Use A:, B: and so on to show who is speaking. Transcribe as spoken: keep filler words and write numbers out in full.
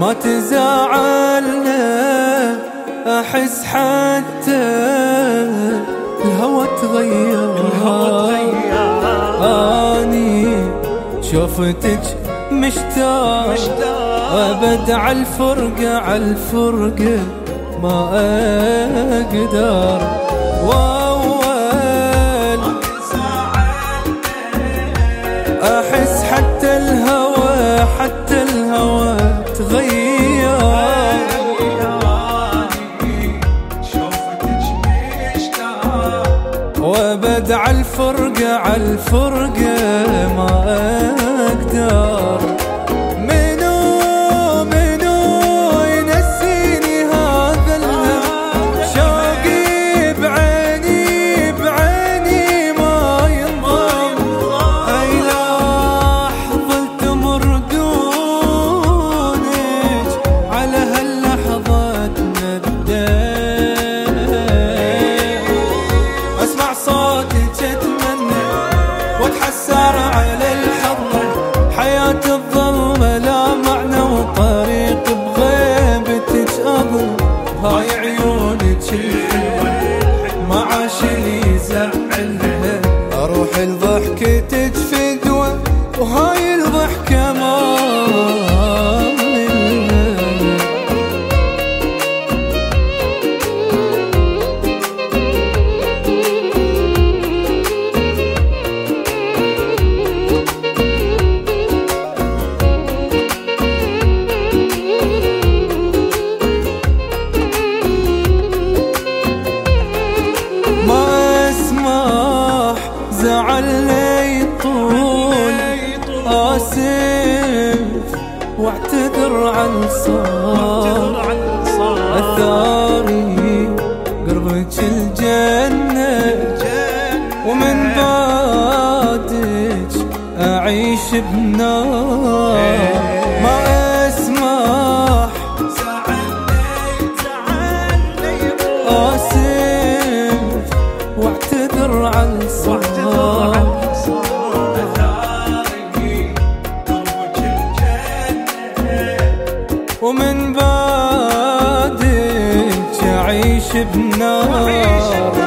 A: ما تزعلنا، أحس حتى الهوى تغير. أني شوفتك مشتاق أبد عالفرقة عالفرقة ما أقدر. وأول أحس حتى الهوى حتى الهوى تغير. وأبد عالفرقة عالفرقة ما أقدر. واتحسر على الحضن، حياة الظلمة لا معنى وطريق بغيبتك أظل. هاي عيونك الحلوة ما عاش لي يزعلها، أروح لضحكتك فدوة وهاي الضحكة ما زعلني طول. آسف واعتذر عن صار أثاري قربك الجنة، ومن بعدك أعيش بنار. ما أسمح آسف واعتذر عن صار ومن بعدك أعيش بنار.